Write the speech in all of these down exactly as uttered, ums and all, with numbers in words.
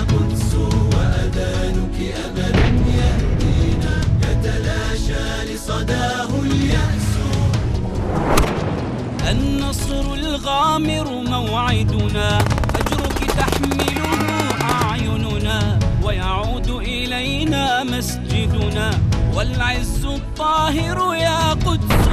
قدس وأذانك أمل يهدينا يتلاشى لصداه اليأس. النصر الغامر موعدنا فجرك تحمله أعيننا ويعود إلينا مسجدنا والعز الطاهر يا قدس.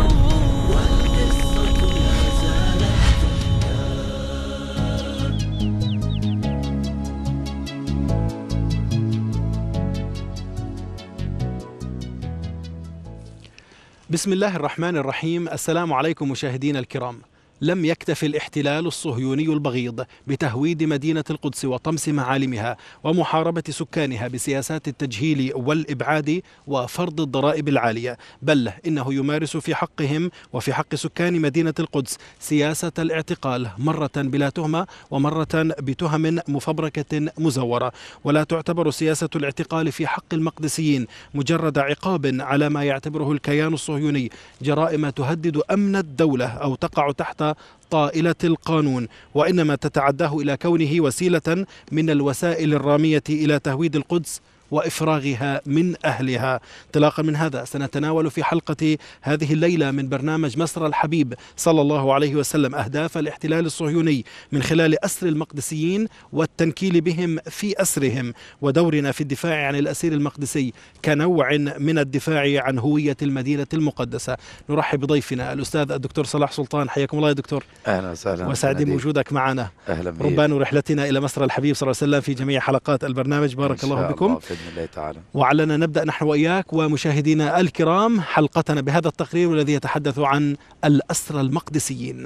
بسم الله الرحمن الرحيم. السلام عليكم مشاهدينا الكرام. لم يكتف الاحتلال الصهيوني البغيض بتهويد مدينة القدس وطمس معالمها ومحاربة سكانها بسياسات التجهيل والإبعاد وفرض الضرائب العالية، بل إنه يمارس في حقهم وفي حق سكان مدينة القدس سياسة الاعتقال، مرة بلا تهمة ومرة بتهم مفبركة مزورة. ولا تعتبر سياسة الاعتقال في حق المقدسيين مجرد عقاب على ما يعتبره الكيان الصهيوني جرائم تهدد أمن الدولة أو تقع تحت طائلة القانون، وإنما تتعداه إلى كونه وسيلة من الوسائل الرامية إلى تهويد القدس وإفراغها من أهلها. انطلاقا من هذا سنتناول في حلقة هذه الليلة من برنامج مسرى الحبيب صلى الله عليه وسلم أهداف الاحتلال الصهيوني من خلال أسر المقدسيين والتنكيل بهم في أسرهم، ودورنا في الدفاع عن الأسير المقدسي كنوع من الدفاع عن هوية المدينة المقدسة. نرحب بضيفنا الأستاذ الدكتور صلاح سلطان. حياكم الله يا دكتور. أهلا وسهلا وسعيد بوجودك معنا. أهلا بك. ربان رحلتنا إلى مسرى الحبيب صلى الله عليه وسلم في جميع حلقات البرنامج. بارك الله بكم. الله تعالى. وعلنا نبدأ نحن وإياك ومشاهدينا الكرام حلقتنا بهذا التقرير الذي يتحدث عن الأسرى المقدسيين.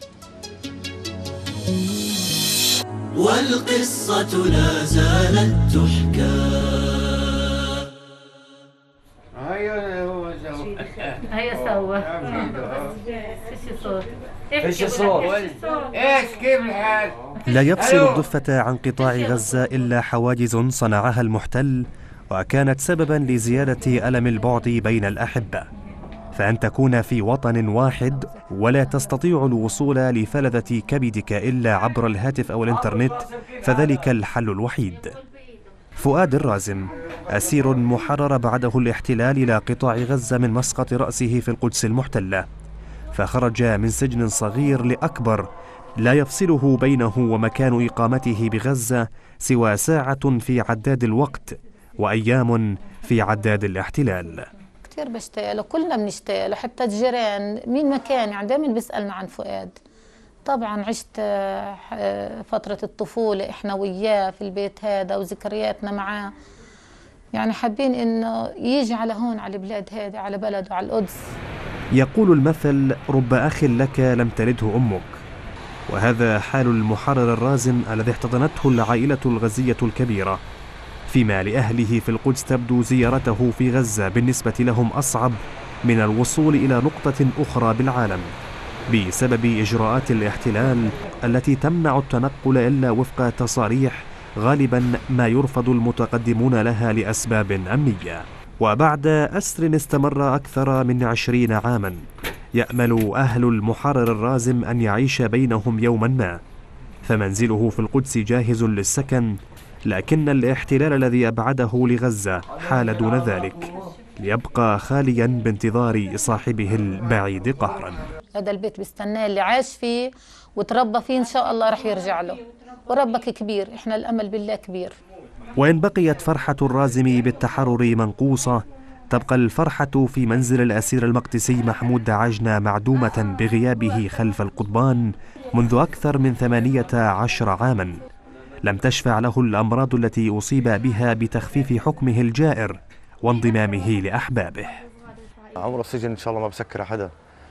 والقصة لا زالت تحكى. هيا هو سوى هيا سوى فيش صوت فيش صوت ايش كيف الحال؟ لا يفصل الضفة عن قطاع غزة إلا حواجز صنعها المحتل، وكانت سببا لزيادة ألم البعد بين الأحبة. فأن تكون في وطن واحد ولا تستطيع الوصول لفلذة كبدك إلا عبر الهاتف أو الإنترنت فذلك الحل الوحيد. فؤاد الرازم أسير محرر بعده الاحتلال إلى قطاع غزة من مسقط رأسه في القدس المحتلة، فخرج من سجن صغير لأكبر لا يفصله بينه ومكان إقامته بغزة سوى ساعة في عداد الوقت وأيام في عداد الاحتلال. كثير بشتاق له، كلنا بنشتاق له، حتى الجيران مين ما كان يعني دائما بيسألنا عن فؤاد. طبعا عشت فترة الطفولة احنا وياه في البيت هذا وذكرياتنا معاه، يعني حابين انه يجي على هون على البلاد هذه، على بلده، على القدس. يقول المثل: رب أخ لك لم تلده أمك. وهذا حال المحرر الرازم الذي احتضنته العائلة الغزية الكبيرة، فيما لأهله في القدس تبدو زيارته في غزة بالنسبة لهم أصعب من الوصول إلى نقطة أخرى بالعالم بسبب إجراءات الاحتلال التي تمنع التنقل إلا وفق تصاريح غالبا ما يرفض المتقدمون لها لأسباب أمنية. وبعد أسر استمر أكثر من عشرين عاما يأمل أهل المحرر الرازم أن يعيش بينهم يوما ما، فمنزله في القدس جاهز للسكن، لكن الاحتلال الذي أبعده لغزة حال دون ذلك ليبقى خاليا بانتظار صاحبه البعيد قهرا. هذا البيت بيستناه اللي عاش فيه وتربى فيه، إن شاء الله رح يرجع له، وربك كبير، إحنا الأمل بالله كبير. وإن بقيت فرحة الرازم بالتحرر منقوصة، تبقى الفرحة في منزل الأسير المقدسي محمود دعاجنة معدومة بغيابه خلف القضبان منذ أكثر من ثمانية عشر عاما. لم تشفع له الأمراض التي أصيب بها بتخفيف حكمه الجائر وانضمامه لأحبابه. عمر السجن إن شاء الله ما بسكر حدا،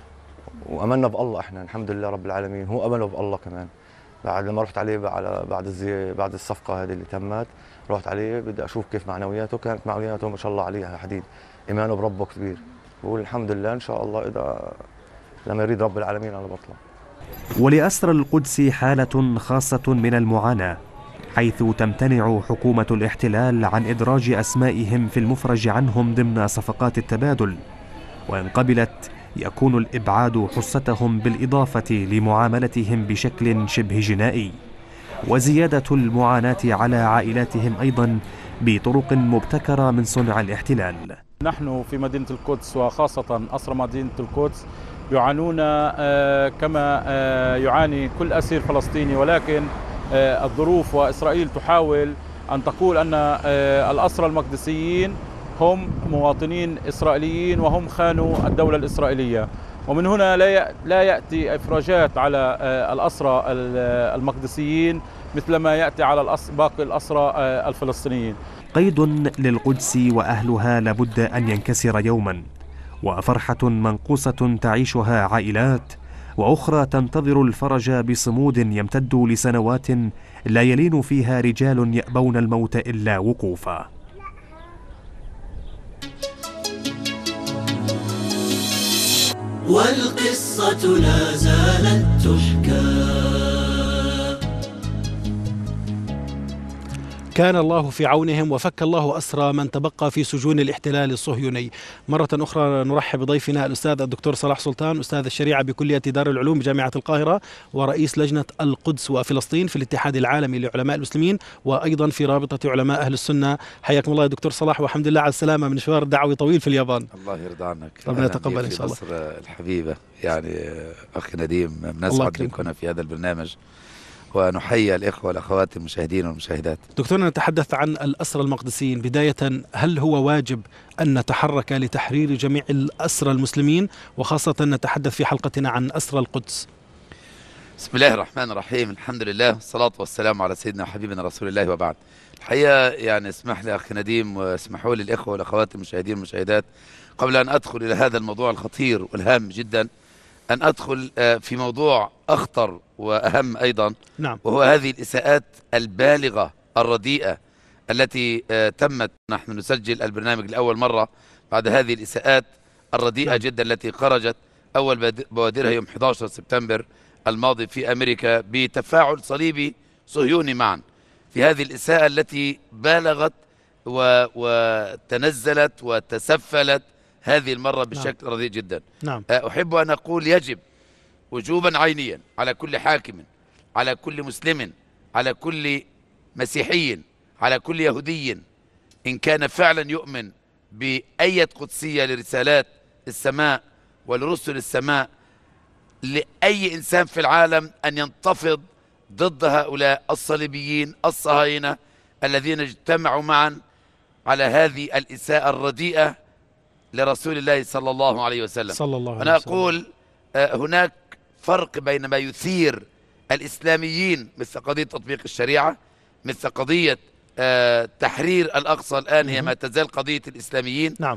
وأملنا بالله. إحنا الحمد لله رب العالمين، هو أمله بالله كمان. بعد لما رحت عليه بعد بعد الزي بعد الصفقة هذه اللي تمت، رحت عليه بدي أشوف كيف معنوياته، كانت معنوياته ما شاء الله عليها حديد، إيمانه بربه كبير. بقول الحمد لله إن شاء الله إذا لما يريد رب العالمين أنا بطلع. ولأسر القدس حالة خاصة من المعاناة، حيث تمتنع حكومة الاحتلال عن إدراج أسمائهم في المفرج عنهم ضمن صفقات التبادل، وإن قبلت يكون الإبعاد حصتهم بالإضافة لمعاملتهم بشكل شبه جنائي. وزيادة المعاناة على عائلاتهم أيضا بطرق مبتكرة من صنع الاحتلال. نحن في مدينة القدس وخاصة أسرى مدينة القدس يعانون كما يعاني كل أسير فلسطيني، ولكن الظروف وإسرائيل تحاول أن تقول أن الأسرى المقدسيين هم مواطنين إسرائيليين وهم خانوا الدولة الإسرائيلية، ومن هنا لا يأتي إفراجات على الأسرى المقدسيين مثل ما يأتي على باقي الأسرى الفلسطينيين. قيد للقدس وأهلها لابد أن ينكسر يوما، وفرحة منقوصة تعيشها عائلات، وأخرى تنتظر الفرج بصمود يمتد لسنوات لا يلين فيها رجال يأبون الموت إلا وقوفا. والقصة لا زالت تحكى. كان الله في عونهم وفك الله أسرى من تبقى في سجون الاحتلال الصهيوني. مرة أخرى نرحب بضيفنا الأستاذ الدكتور صلاح سلطان، أستاذ الشريعة بكلية دار العلوم بجامعة القاهرة، ورئيس لجنة القدس وفلسطين في الاتحاد العالمي لعلماء المسلمين، وأيضا في رابطة علماء أهل السنة. حياكم الله يا دكتور صلاح، والحمد لله على السلامة من مشوار دعوي طويل في اليابان. الله يرضى عنك. ربنا يتقبل إن شاء الله. مصر الحبيبة يعني أخي نديم، بنسعد بكنا في هذا البرنامج، ونحيي الإخوة والأخوات المشاهدين والمشاهدات. دكتورنا، نتحدث عن الأسرى المقدسيين. بداية، هل هو واجب أن نتحرك لتحرير جميع الأسرى المسلمين، وخاصة نتحدث في حلقتنا عن أسرى القدس؟ بسم الله الرحمن الرحيم، الحمد لله والصلاة والسلام على سيدنا وحبيبنا رسول الله، وبعد. الحقيقة يعني اسمح لي أخي نديم، واسمحوا لي الإخوة والأخوات المشاهدين والمشاهدات، قبل أن أدخل إلى هذا الموضوع الخطير والهام جدا، أن أدخل في موضوع أخطر وأهم أيضا. نعم. وهو هذه الإساءات البالغة الرديئة التي تمت. نحن نسجل البرنامج لأول مرة بعد هذه الإساءات الرديئة. نعم. جدا التي خرجت أول بوادرها يوم أحد عشر سبتمبر الماضي في أمريكا بتفاعل صليبي صهيوني معا، في هذه الإساءة التي بالغت وتنزلت وتسفلت هذه المرة بشكل نعم. رديء جدا. نعم. أحب أن أقول يجب وجوبا عينيا على كل حاكم، على كل مسلم، على كل مسيحي، على كل يهودي، إن كان فعلا يؤمن بأية قدسية لرسالات السماء ولرسل السماء، لأي إنسان في العالم أن ينتفض ضد هؤلاء الصليبيين الصهاينة الذين اجتمعوا معا على هذه الإساءة الرديئة لرسول الله صلى الله عليه وسلم. صلى الله عليه أنا وسلم. أقول هناك فرق بين ما يثير الإسلاميين مثل قضية تطبيق الشريعة، مثل قضية تحرير الأقصى، الآن هي ما تزال قضية الإسلاميين. نعم.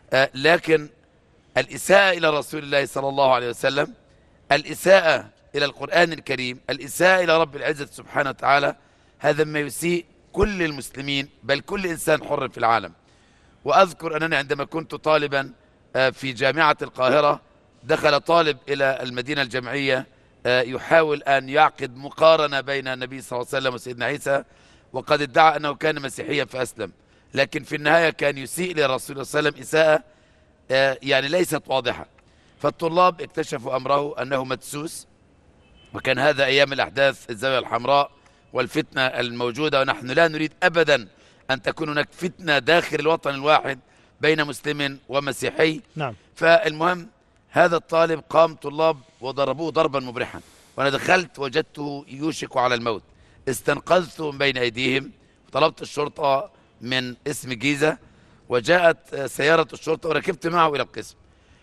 لكن الإساءة إلى رسول الله صلى الله عليه وسلم، الإساءة إلى القرآن الكريم، الإساءة إلى رب العزة سبحانه وتعالى، هذا ما يسيء كل المسلمين، بل كل إنسان حر في العالم. وأذكر أنني عندما كنت طالبا في جامعة القاهرة، دخل طالب إلى المدينة الجامعية يحاول أن يعقد مقارنة بين النبي صلى الله عليه وسلم وسيدنا عيسى، وقد ادعى أنه كان مسيحيا فأسلم، لكن في النهاية كان يسيء للرسول صلى الله عليه وسلم إساءة يعني ليست واضحة. فالطلاب اكتشفوا أمره أنه مدسوس، وكان هذا أيام الأحداث الزاوية الحمراء والفتنة الموجودة، ونحن لا نريد أبدا أن تكون هناك فتنة داخل الوطن الواحد بين مسلم ومسيحي. نعم. فالمهم هذا الطالب قام طلاب وضربوه ضربا مبرحا، وأنا دخلت وجدته يوشك على الموت. استنقذته من بين أيديهم، طلبت الشرطة من اسم جيزة، وجاءت سيارة الشرطة وركبت معه إلى القسم،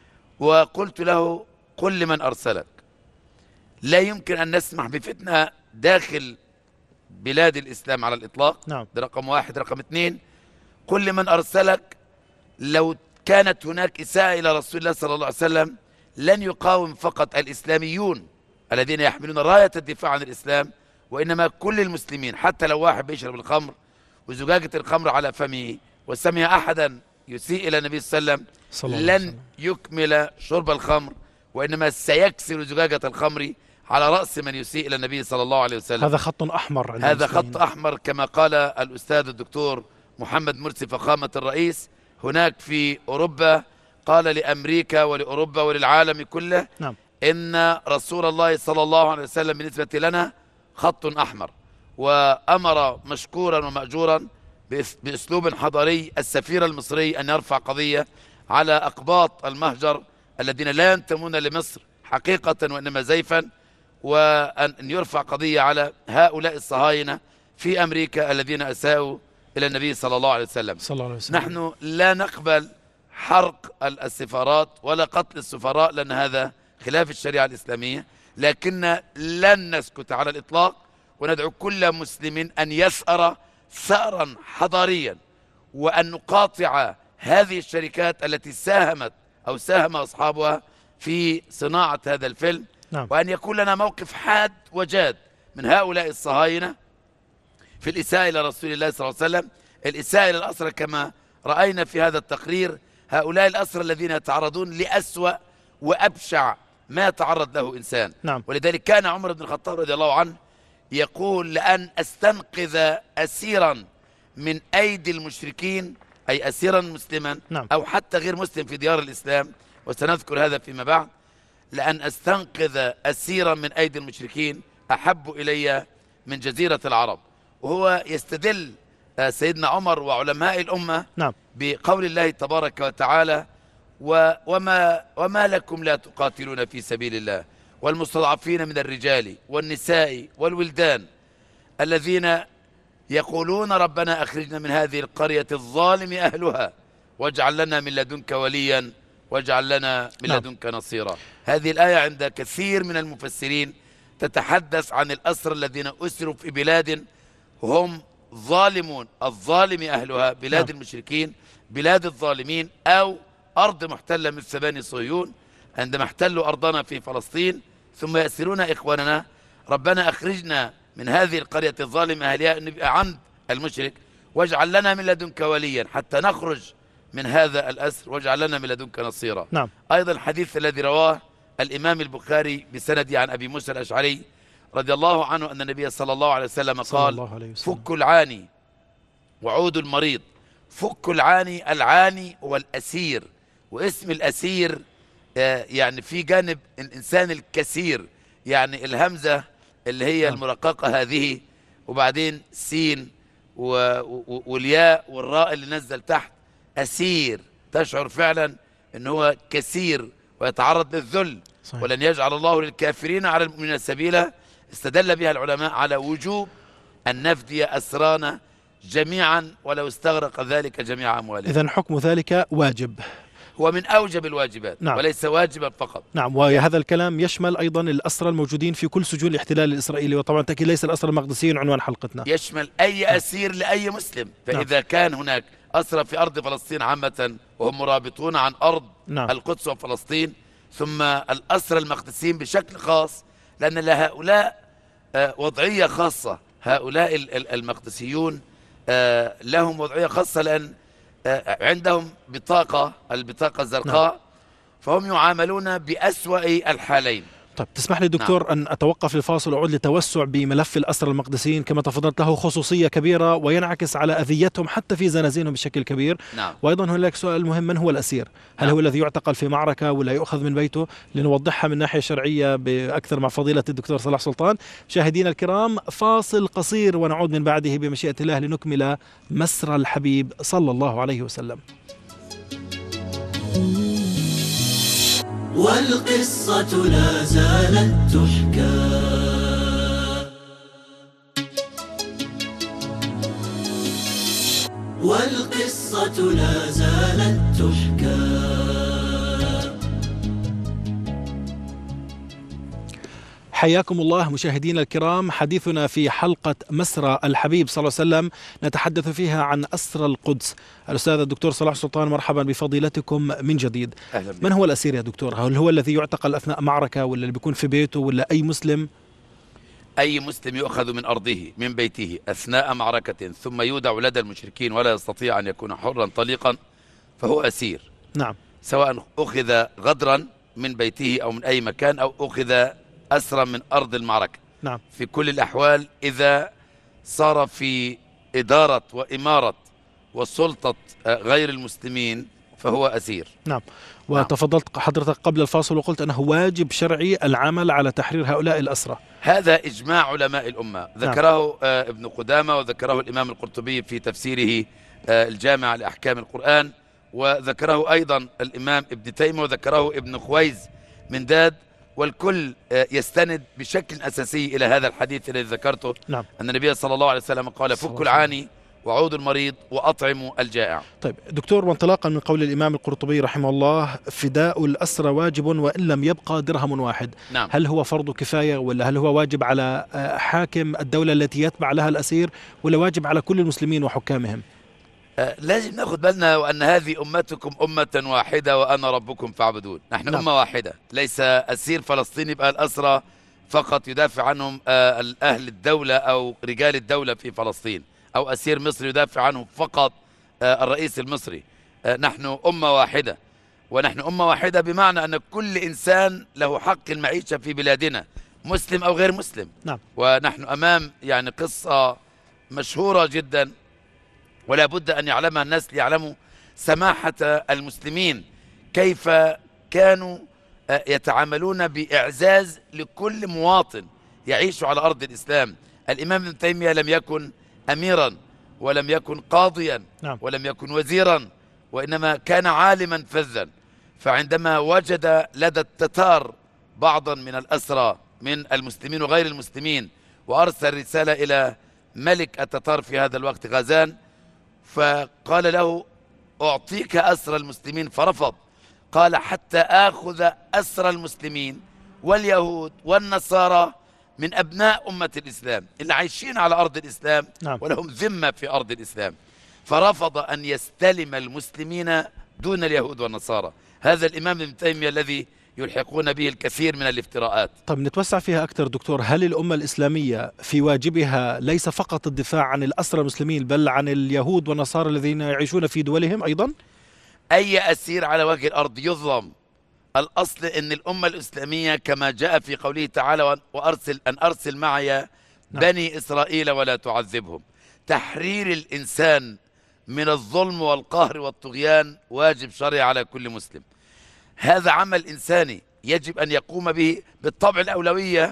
وقلت له قل لمن أرسلك، لا يمكن أن نسمح بفتنة داخل بلاد الإسلام على الإطلاق. نعم. ده رقم واحد. رقم اثنين، قل لمن أرسلك، لو كانت هناك إساءة إلى رسول الله صلى الله عليه وسلم لن يقاوم فقط الإسلاميون الذين يحملون راية الدفاع عن الإسلام، وإنما كل المسلمين، حتى لو واحد بيشرب الخمر وزجاجة الخمر على فمه وسمع أحدا يسيء إلى النبي صلى الله عليه وسلم لن يكمل شرب الخمر، وإنما سيكسر زجاجة الخمر على رأس من يسيء إلى النبي صلى الله عليه وسلم. هذا خط أحمر عند هذا المسلمين. خط أحمر كما قال الأستاذ الدكتور محمد مرسي فخامة الرئيس هناك في أوروبا، قال لأمريكا ولأوروبا وللعالم كله. نعم. إن رسول الله صلى الله عليه وسلم بالنسبة لنا خط أحمر، وأمر مشكورا ومأجورا بأسلوب حضاري السفير المصري أن يرفع قضية على أقباط المهجر الذين لا ينتمون لمصر حقيقة وإنما زيفا، وأن يرفع قضية على هؤلاء الصهاينة في أمريكا الذين أساءوا إلى النبي صلى الله عليه وسلم. صلى الله عليه وسلم. نحن لا نقبل حرق السفارات ولا قتل السفراء لأن هذا خلاف الشريعة الإسلامية، لكن لن نسكت على الإطلاق، وندعو كل مسلم أن يثأر ثأرا حضاريا، وأن نقاطع هذه الشركات التي ساهمت أو ساهم أصحابها في صناعة هذا الفيلم. نعم. وأن يكون لنا موقف حاد وجاد من هؤلاء الصهاينة في الإساءة إلى رسول الله صلى الله عليه وسلم، الإساءة إلى الأسرى كما رأينا في هذا التقرير، هؤلاء الأسرى الذين يتعرضون لأسوأ وأبشع ما يتعرض له إنسان. نعم. ولذلك كان عمر بن الخطاب رضي الله عنه يقول: لأن أستنقذ أسيرا من أيدي المشركين، أي أسيرا مسلما نعم. أو حتى غير مسلم في ديار الإسلام، وسنذكر هذا فيما بعد، لأن أستنقذ أسيرا من أيدي المشركين أحب إلي من جزيرة العرب. وهو يستدل سيدنا عمر وعلماء الأمة نعم. بقول الله تبارك وتعالى: وما, وما لكم لا تقاتلون في سبيل الله والمستضعفين من الرجال والنساء والولدان الذين يقولون ربنا أخرجنا من هذه القرية الظالم أهلها واجعل لنا من لدنك وليا واجعل لنا من لدنك نصيرا. هذه الآية عند كثير من المفسرين تتحدث عن الأسرى الذين أسروا في بلاد هم ظالمون، الظالم أهلها، بلاد نعم. المشركين، بلاد الظالمين، أو أرض محتلة مثل بني صهيون عندما احتلوا أرضنا في فلسطين ثم يأسرون إخواننا. ربنا أخرجنا من هذه القرية الظالمة أهلها، نبقى عند المشرك، واجعل لنا من لدنك وليا حتى نخرج من هذا الأسر، واجعل لنا من لدنك نصيرا. نعم. أيضا الحديث الذي رواه الإمام البخاري بسنده عن أبي موسى الأشعري رضي الله عنه أن النبي صلى الله عليه وسلم قال: فك العاني وعود المريض. فك العاني، العاني هو الأسير، واسم الأسير آه يعني في جانب الإنسان الكثير، يعني الهمزة اللي هي المرققة هذه، وبعدين سين والياء والراء اللي نزل تحت، أسير، تشعر فعلا أن هو كثير ويتعرض للذل. صحيح. ولن يجعل الله للكافرين على المؤمنين سبيلا. استدل بها العلماء على وجوب أن نفدي أسرانا جميعا ولو استغرق ذلك جميع أموالهم. إذن حكم ذلك واجب، هو من أوجب الواجبات. نعم. وليس واجبا فقط. نعم. وهذا الكلام يشمل أيضا الأسرى الموجودين في كل سجون الاحتلال الإسرائيلي، وطبعا تأكيد ليس الأسرى المقدسيين عنوان حلقتنا، يشمل أي نعم. أسير لأي مسلم. فإذا نعم. كان هناك أسرى في أرض فلسطين عامة وهم مرابطون عن أرض نعم. القدس وفلسطين، ثم الأسرى المقدسيين بشكل خاص، لأن لهؤلاء وضعية خاصة. هؤلاء المقدسيون لهم وضعية خاصة لأن عندهم بطاقة، البطاقة الزرقاء، نعم. فهم يعاملون بأسوأ الحالين. طيب تسمح لي دكتور نعم. أن أتوقف للفاصل وأعود للتوسع بملف الأسرى المقدسيين، كما تفضلت له خصوصية كبيرة وينعكس على أذيتهم حتى في زنازينهم بشكل كبير. نعم. وأيضا هناك سؤال مهم: من هو الأسير؟ هل نعم. هو الذي يعتقل في معركة ولا يؤخذ من بيته؟ لنوضحها من ناحية شرعية بأكثر مع فضيلة الدكتور صلاح سلطان. مشاهدينا الكرام، فاصل قصير ونعود من بعده بمشيئة الله لنكمل مسرى الحبيب صلى الله عليه وسلم. والقصة لا زالت تحكى، والقصة لا زالت تحكى. حياكم الله مشاهدينا الكرام. حديثنا في حلقة مسرى الحبيب صلى الله عليه وسلم نتحدث فيها عن أسرى القدس. الأستاذ الدكتور صلاح سلطان، مرحبا بفضيلتكم من جديد. أهلا. من هو الأسير يا دكتور؟ هل هو الذي يعتقل أثناء معركة، ولا اللي بيكون في بيته، ولا أي مسلم؟ أي مسلم يؤخذ من أرضه من بيته أثناء معركة ثم يودع لدى المشركين ولا يستطيع أن يكون حرا طليقا فهو أسير. نعم. سواء أخذ غدرا من بيته أو من أي مكان، أو أخذ أسرى من أرض المعركة. نعم. في كل الأحوال إذا صار في إدارة وإمارة وسلطة غير المسلمين فهو أسير. نعم. وتفضلت حضرتك قبل الفاصل وقلت أنه واجب شرعي العمل على تحرير هؤلاء الأسرى. هذا إجماع علماء الأمة، ذكره نعم. ابن قدامة وذكره الإمام القرطبي في تفسيره الجامع لأحكام القرآن، وذكره أيضا الإمام ابن تيمية وذكره ابن خويز من داد، والكل يستند بشكل أساسي إلى هذا الحديث الذي ذكرته. نعم. أن النبي صلى الله عليه وسلم قال: فكوا العاني وعودوا المريض وأطعموا الجائع. طيب دكتور، وانطلاقا من قول الإمام القرطبي رحمه الله: فداء الأسرى واجب وإن لم يبقى درهم واحد. نعم. هل هو فرض كفاية، ولا هل هو واجب على حاكم الدولة التي يتبع لها الأسير، ولا واجب على كل المسلمين وحكامهم؟ آه لازم ناخذ بالنا وأن هذه أمتكم أمة واحدة وأنا ربكم فاعبدون. نحن نعم. أمة واحدة، ليس أسير فلسطيني بقى الأسرى فقط يدافع عنهم آه أهل الدولة أو رجال الدولة في فلسطين، أو أسير مصري يدافع عنهم فقط آه الرئيس المصري. آه نحن أمة واحدة، ونحن أمة واحدة بمعنى أن كل إنسان له حق المعيشة في بلادنا، مسلم أو غير مسلم. نعم. ونحن أمام يعني قصة مشهورة جدا ولا بد أن يعلمها الناس ليعلموا سماحة المسلمين، كيف كانوا يتعاملون بإعزاز لكل مواطن يعيش على أرض الإسلام. الإمام ابن تيمية لم يكن أميرا ولم يكن قاضيا نعم. ولم يكن وزيرا، وإنما كان عالما فذا. فعندما وجد لدى التتار بعضا من الأسرى من المسلمين وغير المسلمين، وأرسل رسالة إلى ملك التتار في هذا الوقت غازان، فقال له: أعطيك أسرى المسلمين، فرفض. قال: حتى آخذ أسرى المسلمين واليهود والنصارى من أبناء أمة الإسلام اللي عايشين على أرض الإسلام نعم. ولهم ذمة في أرض الإسلام. فرفض أن يستلم المسلمين دون اليهود والنصارى. هذا الإمام ابن تيمية الذي يلحقون به الكثير من الافتراءات. طيب نتوسع فيها أكثر دكتور، هل الأمة الإسلامية في واجبها ليس فقط الدفاع عن الأسرى المسلمين بل عن اليهود والنصارى الذين يعيشون في دولهم أيضا؟ أي أسير على وجه الأرض يظلم. الأصل أن الأمة الإسلامية كما جاء في قوله تعالى: وأرسل أن أرسل معي بني إسرائيل ولا تعذبهم. تحرير الإنسان من الظلم والقهر والطغيان واجب شرعي على كل مسلم. هذا عمل إنساني يجب أن يقوم به. بالطبع الأولوية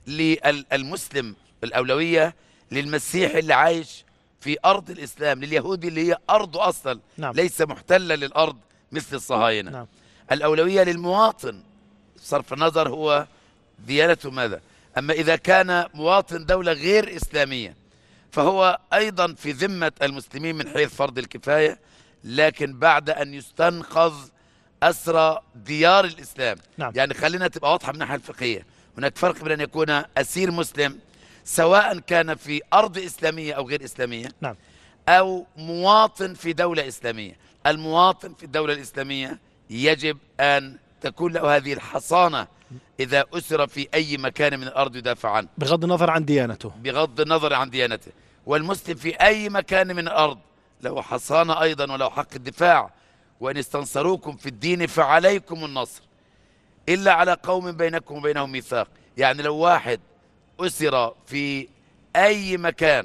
للمسلم، الأولوية للمسيح اللي عايش في أرض الإسلام، لليهودي اللي هي أرضه أصلا نعم. ليس محتلة للأرض مثل الصهاينة. نعم. الأولوية للمواطن، صرف النظر هو ديانته ماذا. أما إذا كان مواطن دولة غير إسلامية فهو أيضا في ذمة المسلمين من حيث فرض الكفاية، لكن بعد أن يستنقذ أسرى ديار الإسلام. نعم. يعني خلينا تبقى واضحة من الناحية الفقهية، هناك فرق بين أن يكون أسير مسلم سواء كان في أرض إسلامية أو غير إسلامية، نعم. أو مواطن في دولة إسلامية. المواطن في الدولة الإسلامية يجب أن تكون له هذه الحصانة إذا أسر في أي مكان من الأرض يدافع عنه بغض النظر عن ديانته. بغض النظر عن ديانته. والمسلم في أي مكان من الأرض له حصانة أيضا وله حق الدفاع. وإن استنصروكم في الدين فعليكم النصر إلا على قوم بينكم وبينهم ميثاق. يعني لو واحد أسر في أي مكان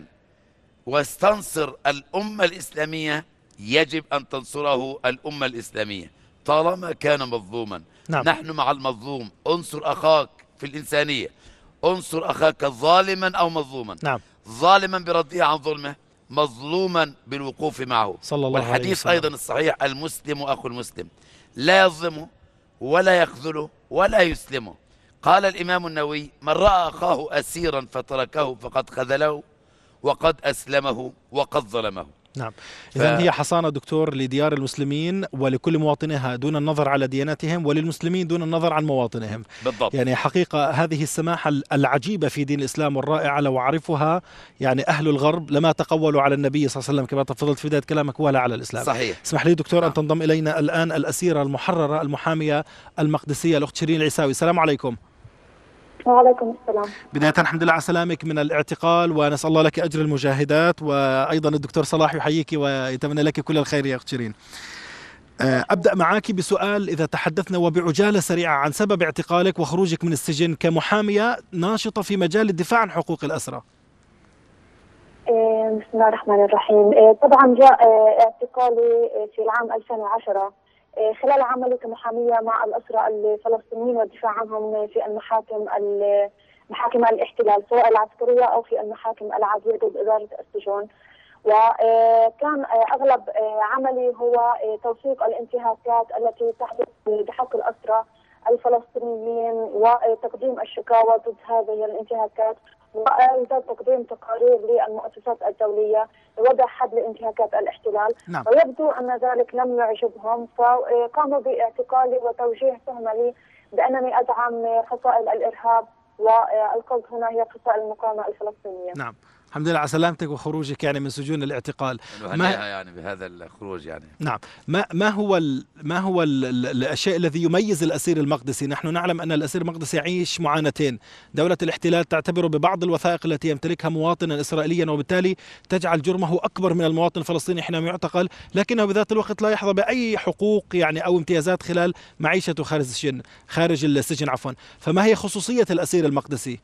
واستنصر الأمة الإسلامية يجب أن تنصره الأمة الإسلامية طالما كان مظلوما. نعم. نحن مع المظلوم. انصر أخاك في الإنسانية، انصر أخاك ظالما أو مظلوما. نعم. ظالما برده عن ظلمه، مظلوما بالوقوف معه. صلى الله عليه والحديث وسلم. أيضا الصحيح: المسلم أخو المسلم، لا يظلمه ولا يخذله ولا يسلمه. قال الإمام النووي: من رأى أخاه أسيرا فتركه فقد خذله وقد أسلمه وقد ظلمه. نعم. ف... إذن هي حصانة دكتور لديار المسلمين ولكل مواطنها دون النظر على دياناتهم، وللمسلمين دون النظر عن مواطنهم. بالضبط. يعني حقيقة هذه السماحة العجيبة في دين الإسلام والرائعة لو عرفها يعني أهل الغرب لما تقولوا على النبي صلى الله عليه وسلم كما تفضلت في بداية كلامك ولا على الإسلام. صحيح. اسمح لي دكتور نعم. أن تنضم إلينا الآن الأسيرة المحررة المحامية المقدسية الأخت شيرين العيساوي. السلام عليكم. وعليكم السلام. بداية الحمد لله على سلامك من الاعتقال، ونسأل الله لك أجر المجاهدات، وأيضا الدكتور صلاح يحييك ويتمنى لك كل الخير يا أخت شيرين. أبدأ معك بسؤال إذا تحدثنا وبعجالة سريعة عن سبب اعتقالك وخروجك من السجن كمحامية ناشطة في مجال الدفاع عن حقوق الأسرى. بسم الله الرحمن الرحيم. طبعا جاء اعتقالي في العام ألفين وعشرة خلال عملي كمحامية مع الأسرى الفلسطينيين والدفاع عنهم في المحاكم محاكم الاحتلال سواء العسكرية أو في المحاكم العادية ضد إدارة السجون. وكان أغلب عملي هو توثيق الانتهاكات التي تحدث بحق الأسرى الفلسطينيين وتقديم الشكاوى ضد هذه الانتهاكات، وأيضا تقديم تقارير للمؤسسات الدولية لوضع حد لانتهاكات الاحتلال. نعم. ويبدو أن ذلك لم يعجبهم، فقاموا باعتقالي وتوجيه تهمة لي بأنني أدعم فصائل الإرهاب، والقصد هنا هي فصائل المقاومة الفلسطينية. نعم، الحمد لله على سلامتك وخروجك يعني من سجون الاعتقال. ما يعني بهذا الخروج يعني. نعم، ما ما هو ال ما هو ال ال الشيء الذي يميز الأسير المقدسي؟ نحن نعلم أن الأسير المقدسي يعيش معاناتين، دولة الاحتلال تعتبره ببعض الوثائق التي يمتلكها مواطنا إسرائيليا، وبالتالي تجعل جرمه أكبر من المواطن الفلسطيني حينما يعتقل، لكنه بذات الوقت لا يحظى بأي حقوق يعني أو امتيازات خلال معيشته خارج السجن خارج السجن عفوا. فما هي خصوصية الأسير المقدسي؟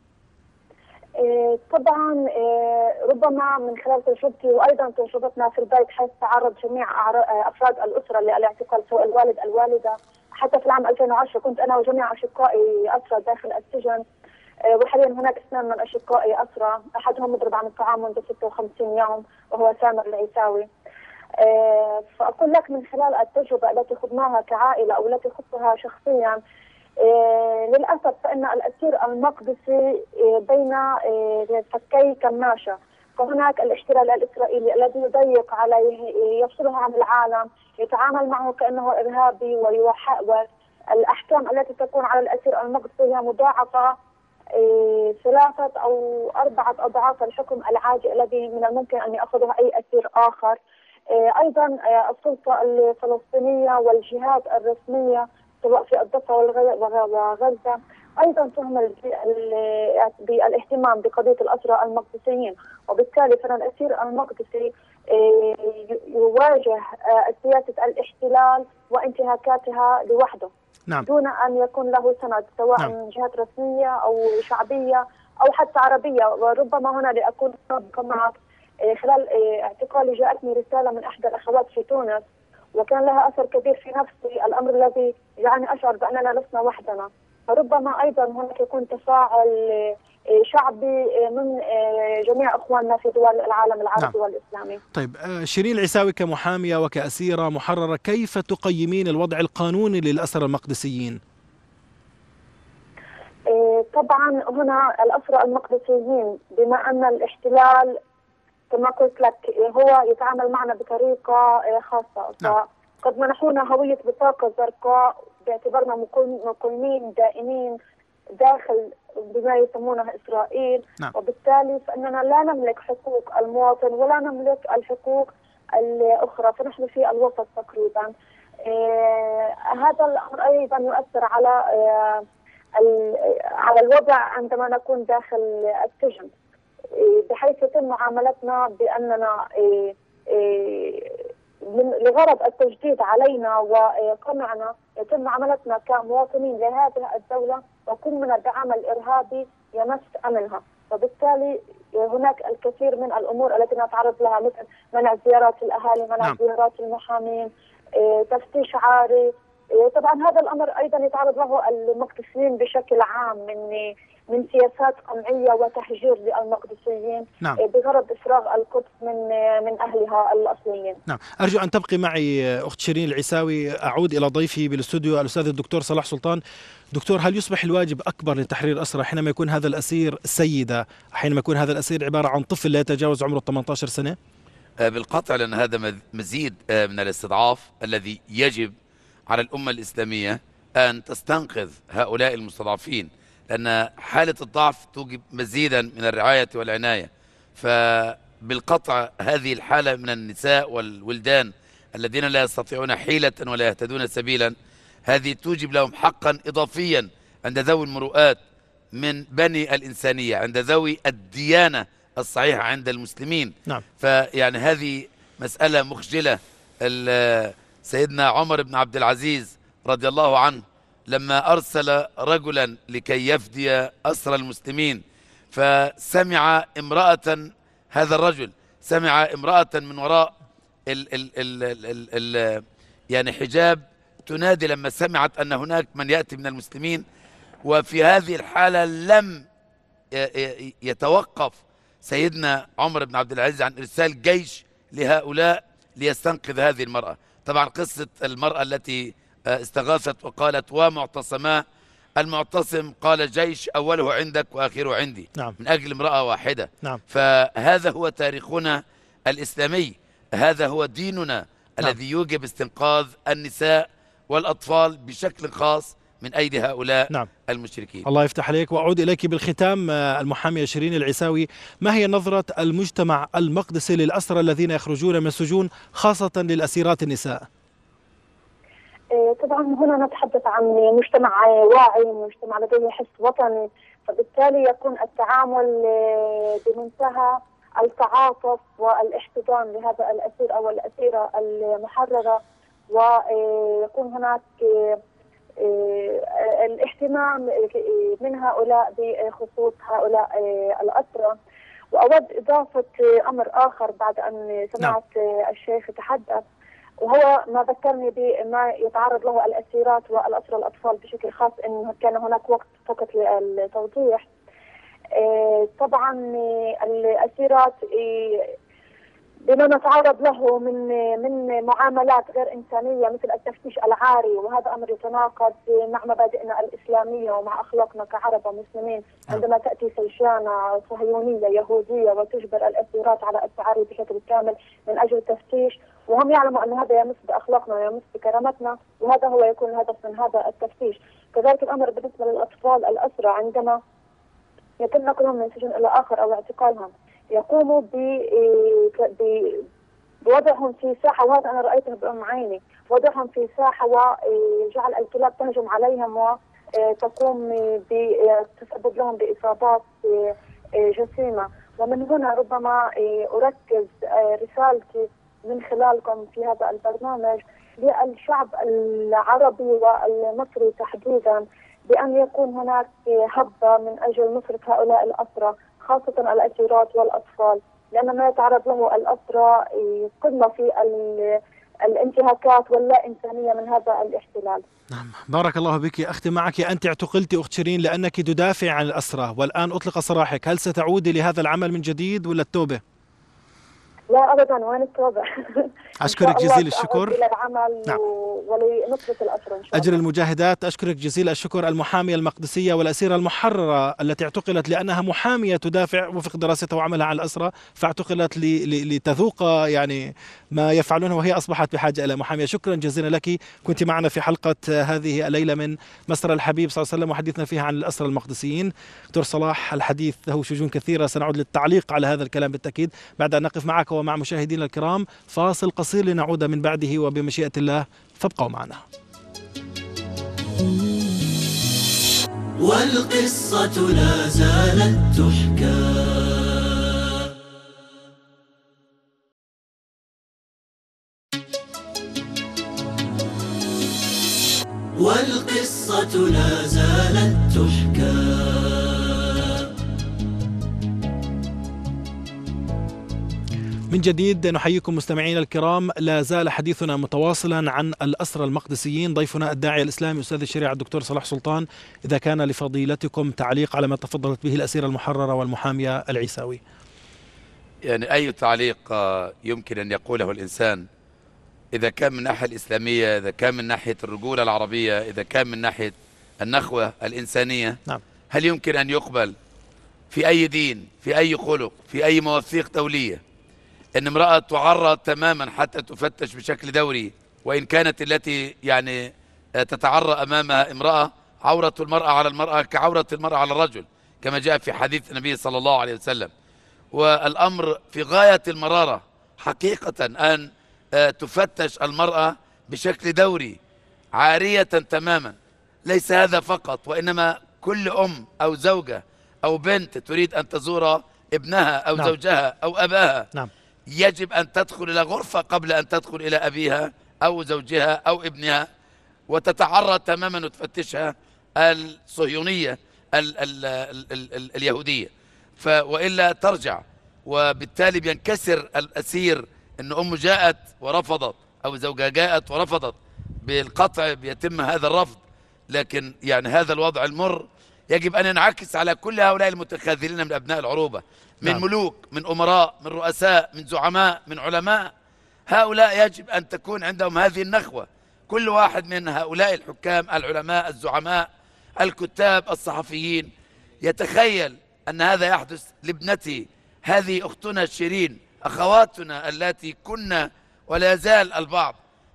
طبعا ربما من خلال تجربتي وايضا تجربتنا في البيت، حيث تعرض جميع افراد الاسره للاعتقال سواء الوالد الوالده. حتى في العام ألفين وعشرة كنت انا وجميع اشقائي اسرى داخل السجن، وحاليا هناك اثنان من اشقائي اسرى، احدهم مضرب عن الطعام منذ ستة وخمسين يوم وهو سامر العيساوي. فاقول لك من خلال التجربه التي خضناها كعائله او التي خضتها شخصيا، إيه للأسف فإن الأسير المقدسي إيه بين إيه فكي كماشة. فهناك الاحتلال الإسرائيلي الذي يضيق عليه، يفصله عن العالم، يتعامل معه كأنه إرهابي، والأحكام التي تكون على الأسير المقدسي هي مضاعفة إيه ثلاثة أو أربعة أضعاف الحكم العادي الذي من الممكن أن يأخذه أي أسير آخر. إيه أيضا إيه السلطة الفلسطينية والجهات الرسمية سواء في الضفة وغزة أيضا تهمل بالاهتمام بقضية الأسرى المقدسيين، وبالتالي فإن الأسير المقدسي يواجه سياسة الاحتلال وانتهاكاتها لوحده. نعم. دون أن يكون له سند سواء نعم. من جهات رسمية أو شعبية أو حتى عربية. وربما هنا لأكون معك، خلال اعتقالي جاءتني رسالة من إحدى الأخوات في تونس، وكان لها أثر كبير في نفسي، الأمر الذي يعني أشعر بأننا لسنا وحدنا. فربما أيضا هناك يكون تفاعل شعبي من جميع أخواننا في دول العالم العربي. نعم. والإسلامي. طيب شيرين العيساوي كمحامية وكأسيرة محررة، كيف تقيمين الوضع القانوني للأسرى المقدسيين؟ طبعا هنا الأسرى المقدسيين بما أن الاحتلال كما قلت لك هو يتعامل معنا بطريقة خاصة. نعم. فقد منحونا هوية بطاقة زرقاء باعتبارنا مقيمين دائمين داخل بما يسمونه إسرائيل. نعم. وبالتالي فإننا لا نملك حقوق المواطن ولا نملك الحقوق الأخرى، فنحن في الوسط تقريبا. آه هذا الأمر أيضا يؤثر على آه على الوضع عندما نكون داخل السجن، بحيث يتم معاملتنا بأننا لغرض التجديد علينا وقمعنا، يتم معاملتنا كمواطنين لهذه الدولة وكل من الدعم الإرهابي يمس أمنها. وبالتالي هناك الكثير من الأمور التي نتعرض لها، مثل منع زيارات الأهالي، منع نعم. زيارات المحامين، تفتيش عاري. طبعا هذا الأمر أيضا يتعرض له المقدسيين بشكل عام من من سياسات قمعية وتهجير للمقدسيين. نعم. بغرض إفراغ القدس من من أهلها الأصليين. نعم، أرجو أن تبقي معي أخت شيرين العيساوي. أعود إلى ضيفي بالاستوديو الأستاذ الدكتور صلاح سلطان. دكتور، هل يصبح الواجب أكبر لتحرير الأسرى حينما يكون هذا الأسير سيدة، حينما يكون هذا الأسير عبارة عن طفل لا يتجاوز عمره ثمانية عشر سنة؟ بالقطع، لأن هذا مزيد من الاستضعاف الذي يجب على الأمة الإسلامية أن تستنقذ هؤلاء المستضعفين، لأن حالة الضعف توجب مزيدا من الرعاية والعناية. فبالقطع هذه الحالة من النساء والولدان الذين لا يستطيعون حيلة ولا يهتدون سبيلا، هذه توجب لهم حقا إضافيا عند ذوي المروءات من بني الإنسانية، عند ذوي الديانة الصحيحة عند المسلمين. نعم. فيعني هذه مسألة مخجلة. سيدنا عمر بن عبد العزيز رضي الله عنه لما أرسل رجلا لكي يفدي أسرى المسلمين، فسمع امرأة، هذا الرجل سمع امرأة من وراء ال ال ال ال ال يعني حجاب تنادي لما سمعت أن هناك من يأتي من المسلمين. وفي هذه الحالة لم يتوقف سيدنا عمر بن عبد العزيز عن إرسال جيش لهؤلاء ليستنقذ هذه المرأة. طبعا قصة المرأة التي استغاثت وقالت ومعتصما، المعتصم قال جيش أوله عندك وآخره عندي. نعم. من أجل امرأة واحدة. نعم. فهذا هو تاريخنا الإسلامي، هذا هو ديننا. نعم. الذي يوجب استنقاذ النساء والأطفال بشكل خاص من أيدي هؤلاء نعم. المشركين. الله يفتح عليك. وأعود إليك بالختام المحامية شيرين العيساوي، ما هي نظرة المجتمع المقدسي للأسرى الذين يخرجون من السجون خاصة للأسيرات النساء؟ طبعا هنا نتحدث عن مجتمع واعي، مجتمع لديه حس وطني، فبالتالي يكون التعامل بمنتهى التعاطف والاحتضان لهذا الأسير أو الأسيرة المحررة، ويكون هناك الاهتمام من هؤلاء بخصوص هؤلاء الأسرى. وأود إضافة أمر آخر بعد أن سمعت الشيخ يتحدث، وهو ما ذكرني بما يتعرض له الأسيرات والأسرى الأطفال بشكل خاص، أنه كان هناك وقت فقط للتوضيح. طبعا الأسيرات بما نتعرض له من من معاملات غير إنسانية مثل التفتيش العاري، وهذا أمر يتناقض مع مبادئنا الإسلامية ومع أخلاقنا كعرب ومسلمين. عندما تأتي سيشانة صهيونية يهودية وتجبر الأسيرات على التعري بشكل كامل من أجل التفتيش، وهم يعلموا أن هذا يمس بأخلاقنا ويمس بكرامتنا، وهذا هو يكون الهدف من هذا التفتيش. كذلك الأمر بالنسبة للأطفال الأسرى، عندما يتم نقلهم من سجن إلى آخر أو اعتقالهم، يقوموا بوضعهم في ساحة، وهذا أنا رأيته بأم عيني، وضعهم في ساحة وجعل الكلاب تهجم عليهم وتقوم بتسبب لهم بإصابات جسيمة. ومن هنا ربما أركز رسالتي من خلالكم في هذا البرنامج للشعب العربي والمصري تحديدا، بأن يكون هناك هبة من أجل نصرة هؤلاء الأسرى، خاصة الأسيرات والأطفال، لأن ما يتعرض له الأسرى قمة في الانتهاكات واللا إنسانية من هذا الاحتلال. نعم، بارك الله بك. أختم معك، أنت اعتقلت أخت شيرين لأنك تدافع عن الأسرى، والآن أطلق سراحك، هل ستعودي لهذا العمل من جديد ولا التوبة؟ لا أبدا، وين التوبة؟ أشكرك جزيل الشكر. نعم. ولنصرة الأسرى إن شاء الله. أجر المجاهدات. أشكرك جزيل الشكر المحامية المقدسية والأسيرة المحررة التي اعتقلت لأنها محامية تدافع وفق دراستها وعملها عن الأسرى، فاعتقلت لتذوق يعني ما يفعلونه، وهي أصبحت بحاجة إلى محامية. شكرا جزيلا لك. كنت معنا في حلقة هذه الليلة من مسرى الحبيب صلى الله عليه وسلم، وحديثنا فيها عن الأسرى المقدسيين. دكتور صلاح، الحديث له شجون كثيرة، سنعود للتعليق على هذا الكلام بالتأكيد بعد أن نقف معك ومع مشاهدينا الكرام فاصل قصير لنعود من بعده وبمشيئة الله، فابقوا معنا. والقصة لا زالت تحكى، والقصة لا زالت تحكى. من جديد نحييكم مستمعينا الكرام، لا زال حديثنا متواصلا عن الأسرى المقدسيين. ضيفنا الداعية الإسلامي أستاذ الشريعة الدكتور صلاح سلطان، إذا كان لفضيلتكم تعليق على ما تفضلت به الأسيرة المحررة والمحامية العيساوي. يعني أي تعليق يمكن أن يقوله الإنسان، إذا كان من الناحية الإسلامية، إذا كان من ناحية الرجولة العربية، إذا كان من ناحية النخوة الإنسانية، نعم. هل يمكن أن يقبل في أي دين، في أي خلق، في أي مواثيق دولية، أن امرأة تعرض تماما حتى تفتش بشكل دوري، وإن كانت التي يعني تتعرى أمامها امرأة، عورة المرأة على المرأة كعورة المرأة على الرجل، كما جاء في حديث النبي صلى الله عليه وسلم. والأمر في غاية المرارة حقيقة أن تفتش المرأة بشكل دوري عارية تماما. ليس هذا فقط، وإنما كل أم أو زوجة أو بنت تريد أن تزور ابنها أو نعم. زوجها أو أباها، نعم. يجب أن تدخل إلى غرفة قبل أن تدخل إلى أبيها أو زوجها أو ابنها، وتتعرض تماما وتفتشها الصهيونية ال ال ال ال ال اليهودية، وإلا ترجع. وبالتالي بينكسر الأسير أن أمه جاءت ورفضت أو زوجها جاءت ورفضت بالقطع بيتم هذا الرفض، لكن يعني هذا الوضع المر يجب أن ينعكس على كل هؤلاء المتخاذلين من أبناء العروبة، من نعم. ملوك، من أمراء، من رؤساء، من زعماء، من علماء. هؤلاء يجب أن تكون عندهم هذه النخوة. كل واحد من هؤلاء الحكام، العلماء، الزعماء، الكتاب، الصحفيين يتخيل أن هذا يحدث لابنته، هذه أختنا شيرين، أخواتنا التي كنا ولا يزال البعض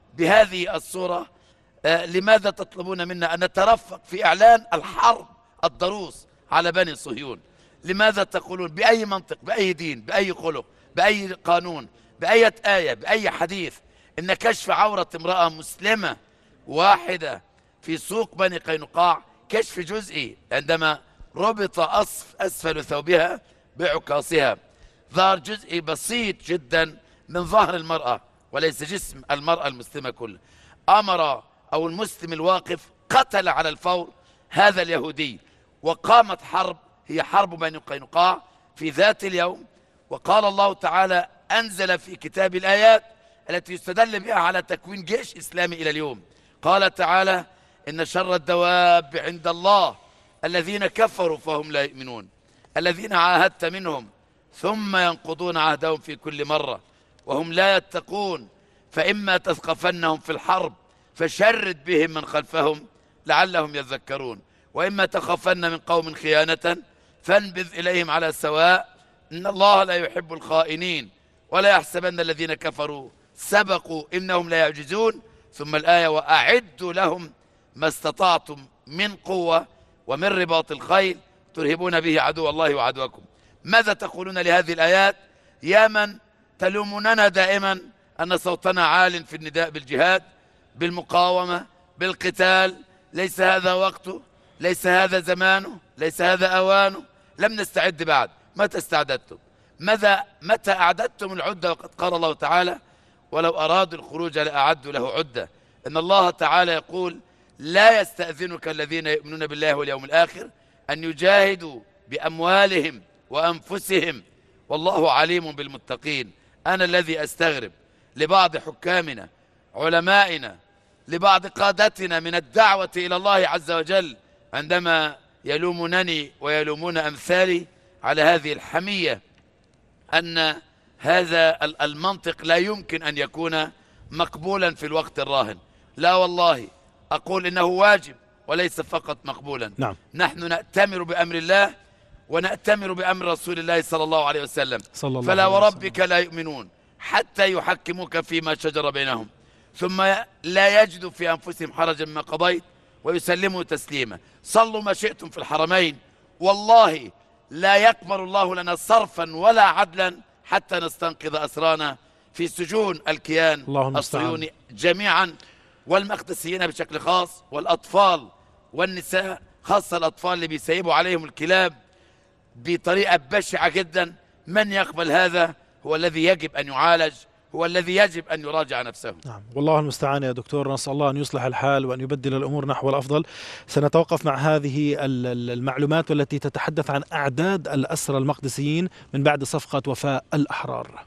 بهذه الصورة. آه لماذا تطلبون منا أن نترفق في إعلان الحرب الضروس على بني صهيون؟ لماذا تقولون بأي منطق، بأي دين، بأي خلق، بأي قانون، بأي آية، بأي حديث إن كشف عورة امرأة مسلمة واحدة في سوق بني قينقاع كشف جزئي عندما ربط أصف أسفل ثوبها بعكاصها، ظهر جزئي بسيط جدا من ظهر المرأة وليس جسم المرأة المسلمة كله، أمر أو المسلم الواقف قتل على الفور هذا اليهودي، وقامت حرب هي حرب بني قينقاع في ذات اليوم. وقال الله تعالى أنزل في كتاب الآيات التي يستدل بها على تكوين جيش إسلامي إلى اليوم. قال تعالى إن شر الدواب عند الله الذين كفروا فهم لا يؤمنون، الذين عاهدت منهم ثم ينقضون عهدهم في كل مرة وهم لا يتقون، فإما تثقفنهم في الحرب فشرد بهم من خلفهم لعلهم يذكرون، وإما تخافن من قوم خيانة فانبذ إليهم على سواء إن الله لا يحب الخائنين ولا يحسبن الذين كفروا سبقوا إنهم لا يعجزون. ثم الآية وأعدوا لهم ما استطعتم من قوة ومن رباط الخيل ترهبون به عدو الله وعدوكم. ماذا تقولون لهذه الآيات يا من تلوموننا دائما أن صوتنا عال في النداء بالجهاد، بالمقاومة، بالقتال؟ ليس هذا وقته، ليس هذا زمانه، ليس هذا أوانه، لم نستعد بعد. متى استعددتم؟ ماذا متى أعددتم العدة؟ وقد قال الله تعالى ولو أرادوا الخروج لأعدوا له عدة. إن الله تعالى يقول لا يستأذنك الذين يؤمنون بالله واليوم الآخر أن يجاهدوا بأموالهم وأنفسهم والله عليم بالمتقين. أنا الذي أستغرب لبعض حكامنا، علمائنا، لبعض قادتنا من الدعوة إلى الله عز وجل عندما يلومونني ويلومون أمثالي على هذه الحمية، أن هذا المنطق لا يمكن أن يكون مقبولا في الوقت الراهن. لا والله أقول إنه واجب وليس فقط مقبولا. نعم. نحن نأتمر بأمر الله ونأتمر بأمر رسول الله صلى الله عليه وسلم. صلى الله فلا عليه وربك وسلم. لا يؤمنون حتى يحكموك فيما شجر بينهم ثم لا يجدوا في أنفسهم حرجا مما قضيت ويسلموا تسليما. صلوا ما شئتم في الحرمين، والله لا يقبل الله لنا صرفا ولا عدلا حتى نستنقذ أسرانا في سجون الكيان الصهيوني جميعا، والمقدسيين بشكل خاص، والأطفال والنساء، خاصة الأطفال اللي بيسيبوا عليهم الكلاب بطريقة بشعة جدا. من يقبل هذا هو الذي يجب أن يعالج، هو الذي يجب أن يراجع نفسه. نعم، والله المستعان يا دكتور. نسأل الله أن يصلح الحال وأن يبدل الأمور نحو الأفضل. سنتوقف مع هذه المعلومات والتي تتحدث عن أعداد الأسرى المقدسيين من بعد صفقة وفاء الأحرار.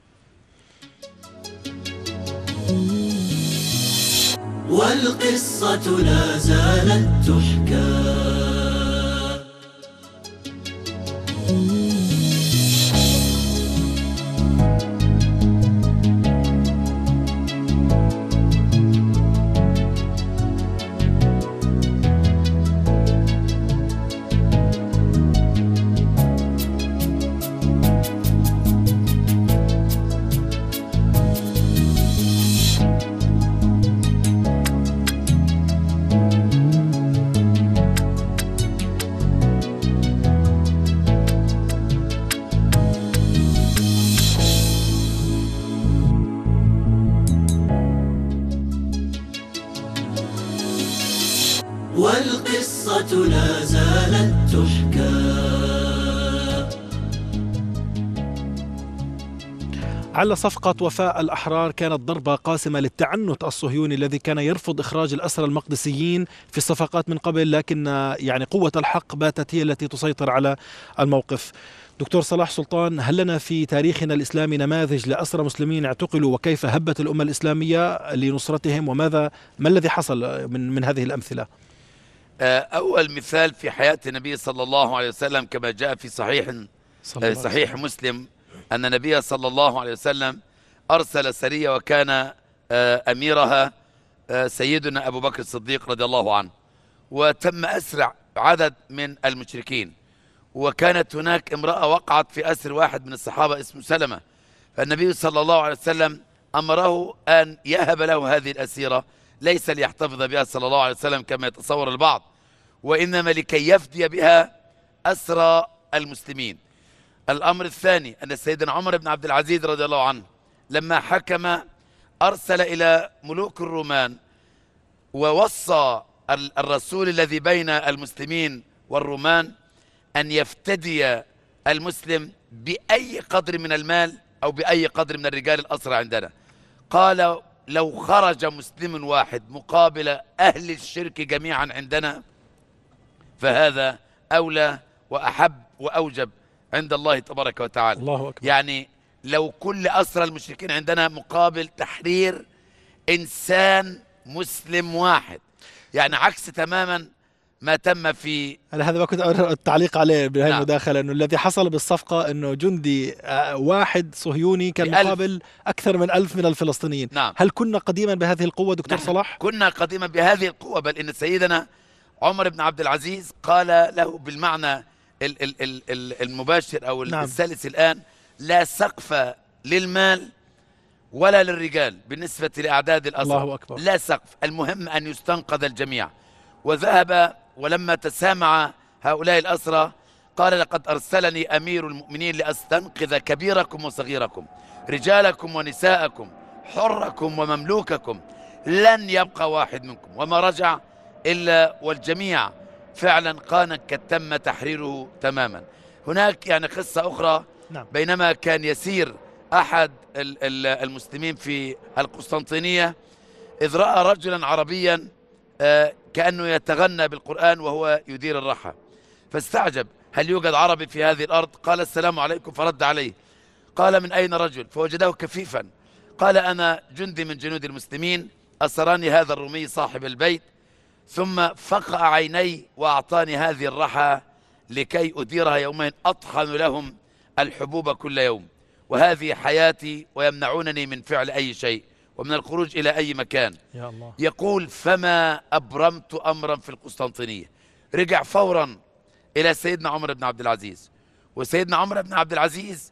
والقصة لا زالت تحكى. والقصة لا زالت تحكى. على صفقة وفاء الأحرار كانت ضربة قاسمة للتعنت الصهيوني الذي كان يرفض إخراج الأسرى المقدسيين في الصفقات من قبل، لكن يعني قوة الحق باتت هي التي تسيطر على الموقف. دكتور صلاح سلطان، هل لنا في تاريخنا الإسلامي نماذج لأسرى مسلمين اعتقلوا وكيف هبت الأمة الإسلامية لنصرتهم، وماذا ما الذي حصل من من هذه الأمثلة؟ أول مثال في حياة النبي صلى الله عليه وسلم كما جاء في صحيح صحيح مسلم أن النبي صلى الله عليه وسلم أرسل سرية وكان أميرها سيدنا أبو بكر الصديق رضي الله عنه، وتم أسر عدد من المشركين، وكانت هناك امرأة وقعت في أسر واحد من الصحابة اسمه سلمة، فالنبي صلى الله عليه وسلم أمره أن يهب له هذه الأسيرة، ليس ليحتفظ بها صلى الله عليه وسلم كما يتصور البعض، وإنما لكي يفدي بها أسرى المسلمين. الأمر الثاني أن سيدنا عمر بن عبد العزيز رضي الله عنه لما حكم أرسل إلى ملوك الرومان ووصى الرسول الذي بين المسلمين والرومان أن يفتدي المسلم بأي قدر من المال أو بأي قدر من الرجال الأسرى عندنا. قال لو خرج مسلم واحد مقابل أهل الشرك جميعا عندنا فهذا أولى وأحب وأوجب عند الله تبارك وتعالى. الله أكبر. يعني لو كل أسرى المشركين عندنا مقابل تحرير إنسان مسلم واحد، يعني عكس تماما ما تم في أنا هذا ما كنت أريد التعليق عليه بهذه نعم. المداخلة، أنه الذي حصل بالصفقة أنه جندي واحد صهيوني كان بألف. مقابل أكثر من ألف من الفلسطينيين. نعم. هل كنا قديما بهذه القوة دكتور نعم. صلاح؟ كنا قديما بهذه القوة، بل إن سيدنا عمر بن عبد العزيز قال له بالمعنى المباشر أو نعم. الثالث الآن: لا سقف للمال ولا للرجال بالنسبة لأعداد الأسرى. الله أكبر. لا سقف، المهم أن يستنقذ الجميع. وذهب ولما تسامع هؤلاء الأسرى قال: لقد أرسلني أمير المؤمنين لأستنقذ كبيركم وصغيركم، رجالكم ونساءكم، حركم ومملوككم، لن يبقى واحد منكم. وما رجع إلا والجميع فعلا قانا قد تم تحريره تماما. هناك يعني قصة أخرى. نعم. بينما كان يسير أحد المسلمين في القسطنطينية إذ رأى رجلا عربيا كأنه يتغنى بالقرآن وهو يدير الرحى، فاستعجب: هل يوجد عربي في هذه الأرض؟ قال: السلام عليكم. فرد عليه قال: من أين رجل؟ فوجده كفيفا. قال: أنا جندي من جنود المسلمين، أسراني هذا الرومي صاحب البيت، ثم فقع عيني وأعطاني هذه الرحى لكي أديرها يومين أطحن لهم الحبوب كل يوم، وهذه حياتي، ويمنعونني من فعل أي شيء ومن الخروج إلى أي مكان. يا الله. يقول: فما أبرمت أمرا في القسطنطينية. رجع فورا إلى سيدنا عمر بن عبد العزيز، وسيدنا عمر بن عبد العزيز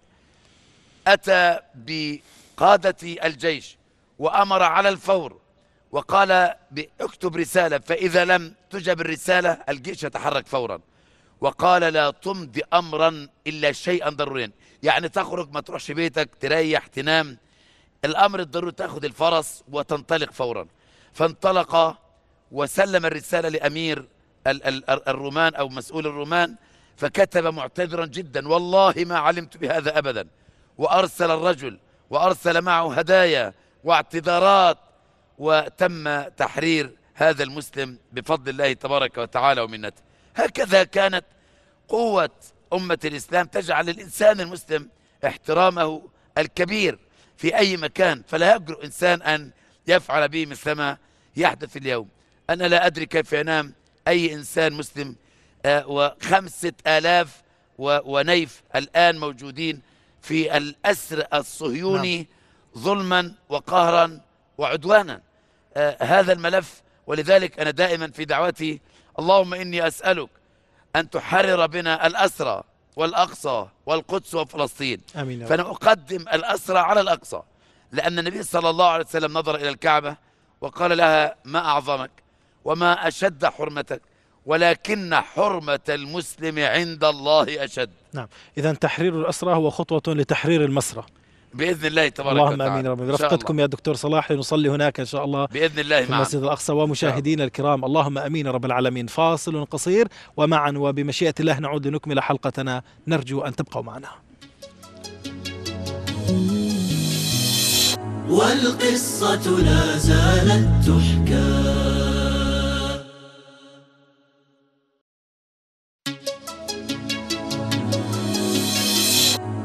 أتى بقادة الجيش وأمر على الفور وقال: اكتب رسالة، فإذا لم تجب الرسالة الجيش يتحرك فورا. وقال: لا تمضي أمرا إلا شيئا ضروريا، يعني تخرج ما تروحش بيتك تريح تنام، الأمر الضروري تأخذ الفرس وتنطلق فورا. فانطلق وسلم الرسالة لأمير الرومان أو مسؤول الرومان، فكتب معتذرا جدا: والله ما علمت بهذا أبدا. وأرسل الرجل وأرسل معه هدايا واعتذارات، وتم تحرير هذا المسلم بفضل الله تبارك وتعالى ومنته. هكذا كانت قوة أمة الإسلام تجعل الإنسان المسلم احترامه الكبير في أي مكان، فلا يجرؤ إنسان أن يفعل به مثلما يحدث اليوم. أنا لا أدري كيف ينام أي إنسان مسلم آه وخمسة آلاف ونيف الآن موجودين في الأسر الصهيوني. نعم. ظلما وقهرا وعدوانا. آه هذا الملف، ولذلك أنا دائما في دعوتي: اللهم إني أسألك أن تحرر بنا الأسرى والأقصى والقدس وفلسطين. آمين. فأنا أقدم الأسرى على الأقصى، لأن النبي صلى الله عليه وسلم نظر إلى الكعبة وقال لها: ما أعظمك وما أشد حرمتك، ولكن حرمة المسلم عند الله أشد. نعم. إذا تحرير الأسرى هو خطوة لتحرير المسرى بإذن الله تبارك اللهم وتعالى. آمين. ربي برفقتكم يا دكتور صلاح لنصلي هناك إن شاء الله بإذن الله في المسجد الأقصى. ومشاهدينا الكرام، اللهم آمين رب العالمين. فاصل قصير ومعا وبمشيئة الله نعود لنكمل حلقتنا، نرجو أن تبقوا معنا. والقصة لا زالت تحكى.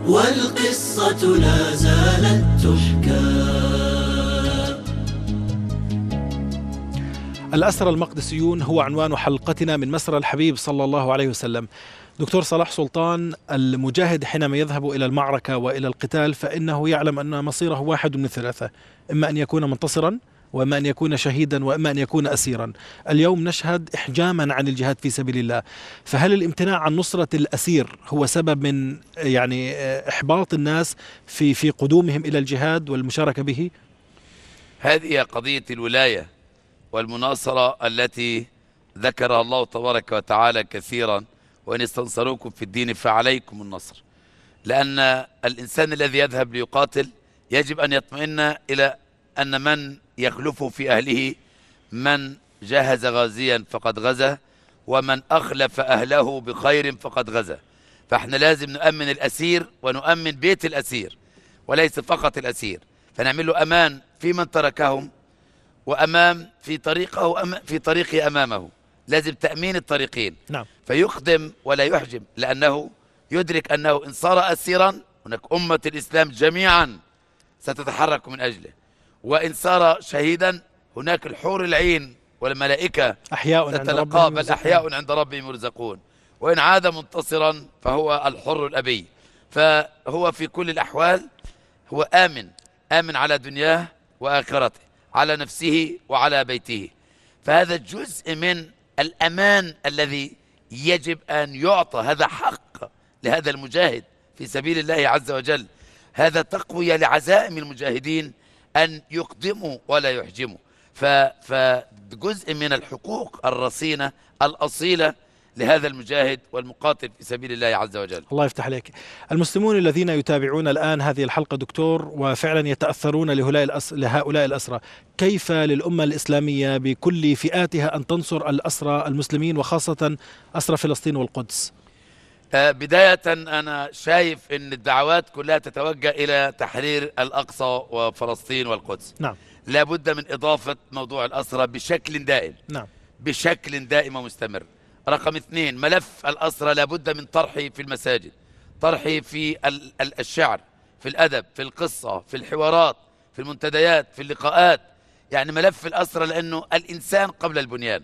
والقصة لا زالت تحكى. الأسرى المقدسيون هو عنوان حلقتنا من مسرى الحبيب صلى الله عليه وسلم. دكتور صلاح سلطان، المجاهد حينما يذهب إلى المعركة وإلى القتال فإنه يعلم أن مصيره واحد من ثلاثة، إما أن يكون منتصرا، وإما أن يكون شهيدا، وإما أن يكون أسيرا. اليوم نشهد إحجاما عن الجهاد في سبيل الله، فهل الامتناع عن نصرة الأسير هو سبب من يعني إحباط الناس في في قدومهم إلى الجهاد والمشاركة به؟ هذه قضية الولاية والمناصرة التي ذكرها الله تبارك وتعالى كثيرا، وإن استنصروكم في الدين فعليكم النصر. لأن الإنسان الذي يذهب ليقاتل يجب أن يطمئن إلى أن من يخلفه في أهله من جهز غازيا فقد غزا، ومن أخلف أهله بخير فقد غزا. فإحنا لازم نؤمن الأسير ونؤمن بيت الأسير، وليس فقط الأسير، فنعمل له أمان في من تركهم وأمام في طريقه في طريقه أمامه. لازم تأمين الطريقين. نعم. فيقدم ولا يحجم، لأنه يدرك أنه إن صار أسيرا هناك أمة الإسلام جميعا ستتحرك من أجله، وإن صار شهيدا هناك الحور العين والملائكة أحياء تتلقاه، بل أحياء عند ربهم يرزقون. وإن عاد منتصرا فهو الحر الأبي. فهو في كل الأحوال هو آمن، آمن على دنياه وآخرته، على نفسه وعلى بيته. فهذا جزء من الأمان الذي يجب أن يعطى، هذا حق لهذا المجاهد في سبيل الله عز وجل. هذا تقوية لعزائم المجاهدين أن يقدموا ولا يحجموا. فجزء من الحقوق الرصينة الأصيلة لهذا المجاهد والمقاتل في سبيل الله عز وجل. الله يفتح عليك. المسلمون الذين يتابعون الآن هذه الحلقة دكتور وفعلا يتأثرون لهؤلاء الأسرى، كيف للأمة الإسلامية بكل فئاتها أن تنصر الأسرى المسلمين وخاصة أسرى فلسطين والقدس؟ آه بداية أنا شايف أن الدعوات كلها تتوجه إلى تحرير الأقصى وفلسطين والقدس. نعم. لا بد من إضافة موضوع الأسرى بشكل دائم. نعم. بشكل دائم ومستمر. رقم اثنين، ملف الأسرى لابد من طرحه في المساجد، طرحه في الشعر، في الأدب، في القصة، في الحوارات، في المنتديات، في اللقاءات. يعني ملف الأسرى، لأنه الإنسان قبل البنيان،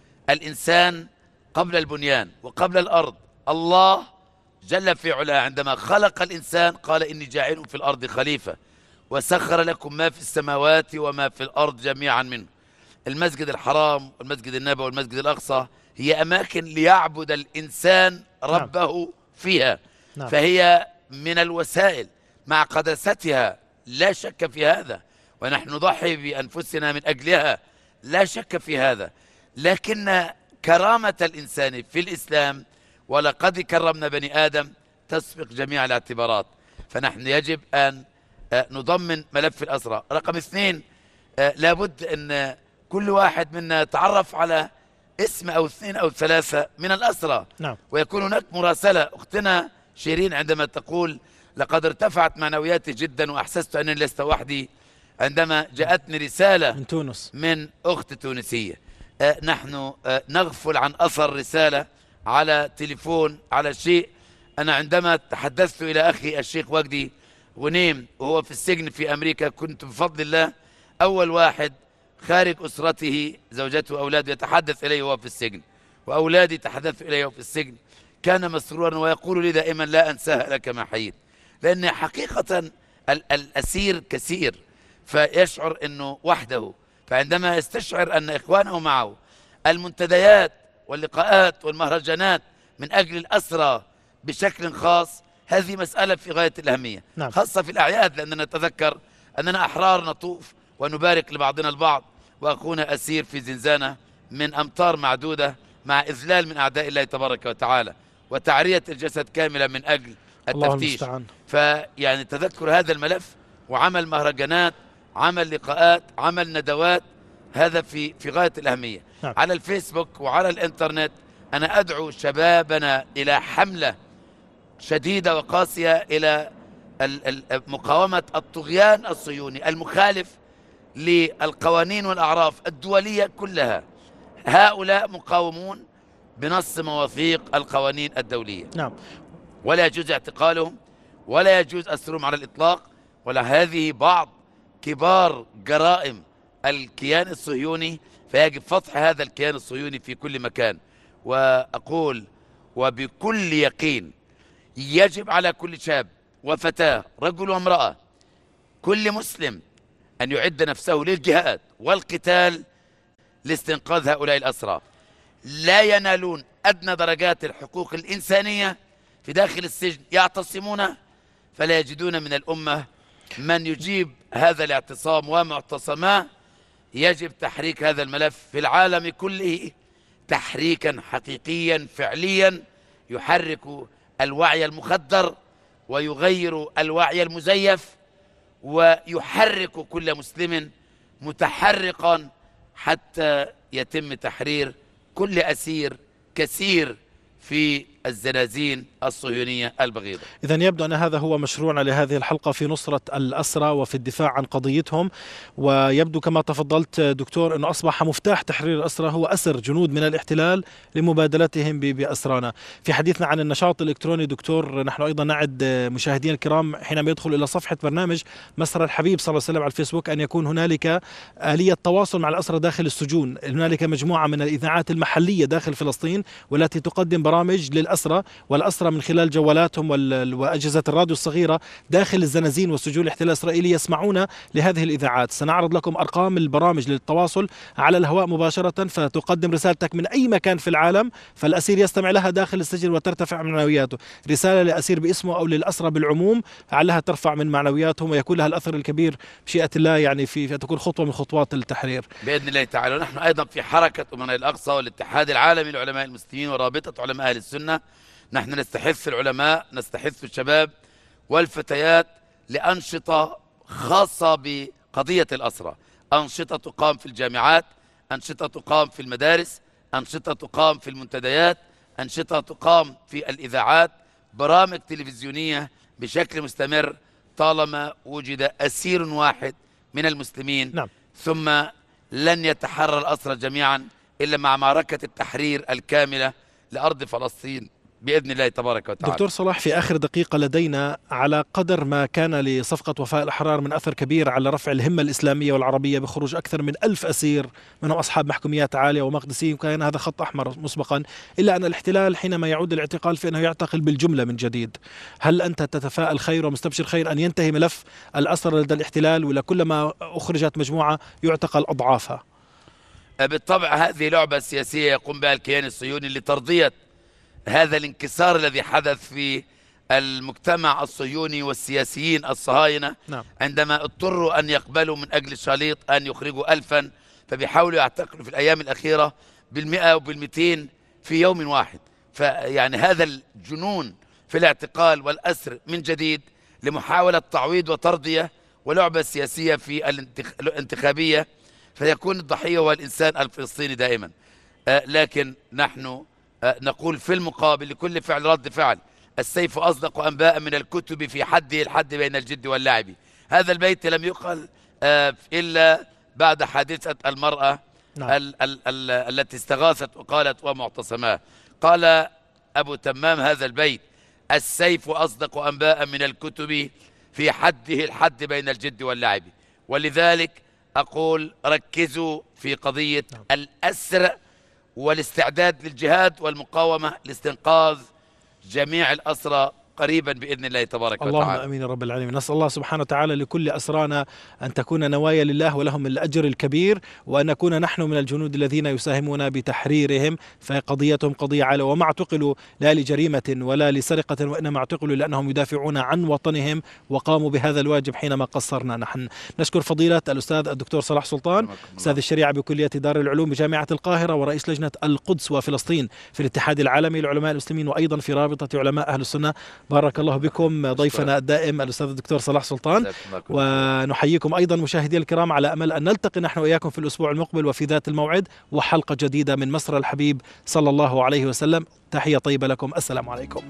الإنسان قبل البنيان وقبل الأرض. الله جل في علاه عندما خلق الإنسان قال إني جاعل في الأرض خليفة، وسخر لكم ما في السماوات وما في الأرض جميعا منه. المسجد الحرام والمسجد النبوي والمسجد الأقصى هي أماكن ليعبد الإنسان ربه نعم. فيها نعم. فهي من الوسائل مع قداستها لا شك في هذا، ونحن نضحي بأنفسنا من أجلها لا شك في هذا. لكن كرامة الإنسان في الإسلام ولقد كرمنا بني آدم تسبق جميع الاعتبارات. فنحن يجب أن نضمن ملف الأسرى. رقم اثنين، لابد أن كل واحد منا يتعرف على اسم أو اثنين أو ثلاثة من الأسرى نعم. ويكون هناك مراسلة. أختنا شيرين عندما تقول لقد ارتفعت معنوياتي جدا وأحسست أنني لست وحدي عندما جاءتني رسالة من تونس من أخت تونسية. آه نحن آه نغفل عن أثر رسالة على تليفون على شيء. أنا عندما تحدثت إلى أخي الشيخ وجدي غنيم وهو في السجن في أمريكا كنت بفضل الله أول واحد خارج أسرته زوجته وأولاده يتحدث إليه وهو في السجن، وأولادي تحدثوا إليه وهو في السجن. كان مسرورا ويقول لي دائما لا أنساها لك ما حييت، لأن حقيقة الأسير كثير فيشعر أنه وحده. فعندما يستشعر أن إخوانه معه، المنتديات واللقاءات والمهرجانات من أجل الأسرى بشكل خاص، هذه مسألة في غاية الأهمية نعم. خاصة في الأعياد، لأننا نتذكر أننا أحرار نطوف ونبارك لبعضنا البعض، وأخونا أسير في زنزانة من أمتار معدودة مع إذلال من أعداء الله تبارك وتعالى وتعرية الجسد كاملة من أجل التفتيش. فيعني تذكر هذا الملف وعمل مهرجانات، عمل لقاءات، عمل ندوات، هذا في في غاية الأهمية. نعم. على الفيسبوك وعلى الإنترنت أنا أدعو شبابنا إلى حملة شديدة وقاسية إلى مقاومة الطغيان الصهيوني المخالف للقوانين والأعراف الدولية كلها. هؤلاء مقاومون بنص مواثيق القوانين الدولية. نعم. ولا يجوز اعتقالهم ولا يجوز أسرهم على الإطلاق، ولا هذه بعض كبار جرائم الكيان الصهيوني، فيجب فتح هذا الكيان الصهيوني في كل مكان. وأقول وبكل يقين يجب على كل شاب وفتاة رجل وامرأة كل مسلم أن يعد نفسه للجهاد والقتال لاستنقاذ هؤلاء الأسرى. لا ينالون أدنى درجات الحقوق الإنسانية في داخل السجن، يعتصمون فلا يجدون من الأمة من يجيب هذا الاعتصام ومعتصماه. يجب تحريك هذا الملف في العالم كله تحريكا حقيقيا فعليا يحرك الوعي المخدر ويغير الوعي المزيف ويحرك كل مسلم متحرقا حتى يتم تحرير كل أسير كثير في الزنازين الصهيونية البغيضة. إذن يبدو أن هذا هو مشروعنا لهذه الحلقة في نصرة الأسرى وفي الدفاع عن قضيتهم. ويبدو كما تفضلت دكتور أنه أصبح مفتاح تحرير الأسرى هو أسر جنود من الاحتلال لمبادلتهم بأسرانا. في حديثنا عن النشاط الإلكتروني دكتور، نحن أيضا نعد مشاهدين الكرام حينما يدخل إلى صفحة برنامج مسرى الحبيب صلى الله عليه وسلم على الفيسبوك أن يكون هنالك آلية تواصل مع الأسرى داخل السجون. هنالك مجموعة من الإذاعات المحلية داخل فلسطين والتي تقدم برامج للأسرى، والأسرى من خلال جوالاتهم وأجهزة الراديو الصغيرة داخل الزنازين والسجون الاحتلال الإسرائيلي يسمعون لهذه الإذاعات. سنعرض لكم أرقام البرامج للتواصل على الهواء مباشرة، فتقدم رسالتك من أي مكان في العالم فالأسير يستمع لها داخل السجن وترتفع معنوياته. رسالة لأسير باسمه أو للأسرى بالعموم علها ترفع من معنوياتهم ويكون لها الأثر الكبير بشيئة الله، يعني في تكون خطوة من خطوات التحرير بإذن الله تعالى. ونحن أيضا في حركة أمناء الأقصى والاتحاد العالمي لعلماء المسلمين ورابطة علماء أهل السنة، نحن نستحث العلماء، نستحث الشباب والفتيات لأنشطة خاصة بقضية الأسرى. أنشطة تقام في الجامعات، أنشطة تقام في المدارس، أنشطة تقام في المنتديات، أنشطة تقام في الإذاعات، برامج تلفزيونية بشكل مستمر طالما وجد أسير واحد من المسلمين. نعم. ثم لن يتحرر الأسرى جميعا إلا مع معركة التحرير الكاملة لأرض فلسطين بإذن الله تبارك وتعالى. دكتور صلاح، في آخر دقيقة لدينا، على قدر ما كان لصفقة وفاء الأحرار من أثر كبير على رفع الهمة الإسلامية والعربية بخروج أكثر من ألف أسير منهم أصحاب محكوميات عالية ومقدسيين، كان هذا خط أحمر مسبقا، إلا أن الاحتلال حينما يعود الاعتقال فإنه يعتقل بالجملة من جديد. هل أنت تتفائل خير ومستبشر خير أن ينتهي ملف الأسرى لدى الاحتلال، ولا كلما أخرجت مجموعة يعتقل أضعافها؟ بالطبع هذه لعبة سياسية يقوم بها الكيان الصهيوني لترضية هذا الانكسار الذي حدث في المجتمع الصهيوني والسياسيين الصهاينة. نعم. عندما اضطروا أن يقبلوا من أجل الشاليط أن يخرجوا ألفا، فبيحاولوا يعتقلوا في الأيام الأخيرة بالمئة وبالمئتين في يوم واحد. فيعني هذا الجنون في الاعتقال والأسر من جديد لمحاولة تعويض وترضية ولعبة سياسية في الانتخابية، فيكون الضحية هو الإنسان الفلسطيني دائما. آه لكن نحن آه نقول في المقابل لكل فعل رد فعل. السيف أصدق أنباء من الكتب في حده الحد بين الجد واللعب. هذا البيت لم يقل آه إلا بعد حادثة المرأة. نعم. ال ال ال التي استغاثت وقالت ومعتصماه. قال أبو تمام هذا البيت: السيف أصدق أنباء من الكتب في حده الحد بين الجد واللعب. ولذلك أقول ركزوا في قضية الأسر والاستعداد للجهاد والمقاومة لاستنقاذ جميع الأسرى قريبا بإذن الله تبارك اللهم وتعالى. أمين يا رب العالمين. نسأل الله سبحانه وتعالى لكل أسرانا أن تكون نوايا لله ولهم الأجر الكبير، وأن نكون نحن من الجنود الذين يساهمون بتحريرهم، فقضيتهم قضية عالية، وما اعتقلوا لا لجريمة ولا لسرقة، وإنما اعتقلوا لأنهم يدافعون عن وطنهم وقاموا بهذا الواجب حينما قصرنا نحن. نشكر فضيلة الأستاذ الدكتور صلاح سلطان، أستاذ الشريعة بكلية دار العلوم بجامعة القاهرة ورئيس لجنة القدس وفلسطين في الاتحاد العالمي لعلماء المسلمين، وأيضا في رابطة علماء أهل السنة. بارك الله بكم ضيفنا الدائم الأستاذ الدكتور صلاح سلطان، ونحييكم أيضا مشاهدي الكرام على أمل أن نلتقي نحن وإياكم في الأسبوع المقبل وفي ذات الموعد وحلقة جديدة من مسرى الحبيب صلى الله عليه وسلم. تحية طيبة لكم، السلام عليكم.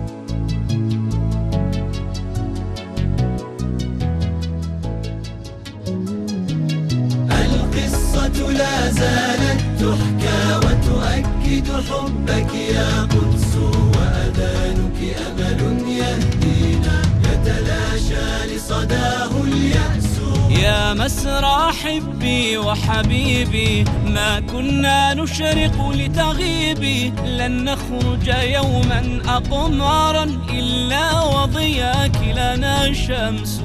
القصة لا زالت تحكى وتؤكد حبك يا قدس، وأذانك أمل يهدينا. يا مسرى حبي وحبيبي ما كنا نشرق لتغيبي لن نخرج يوما أقمارا إلا وضياك لنا شمس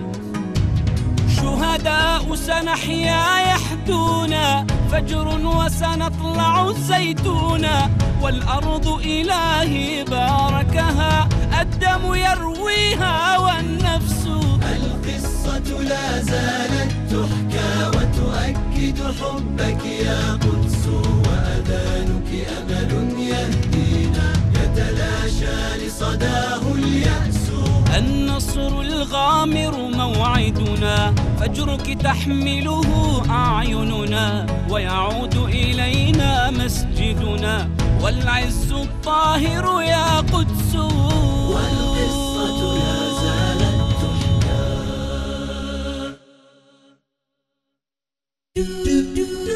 شهداء سنحيا يحدونا فجر وسنطلع الزيتونا والأرض إلهي باركها الدم يرويها والنفس القصة لا زالت تحكى وتؤكد حبك يا قدس وأذانك أمل يهدينا يتلاشى لصداه اليأس النصر الغامر موعدنا فجرك تحمله أعيننا ويعود إلينا مسجدنا والعز الطاهر يا قدس والقصة لا زالت تحكى.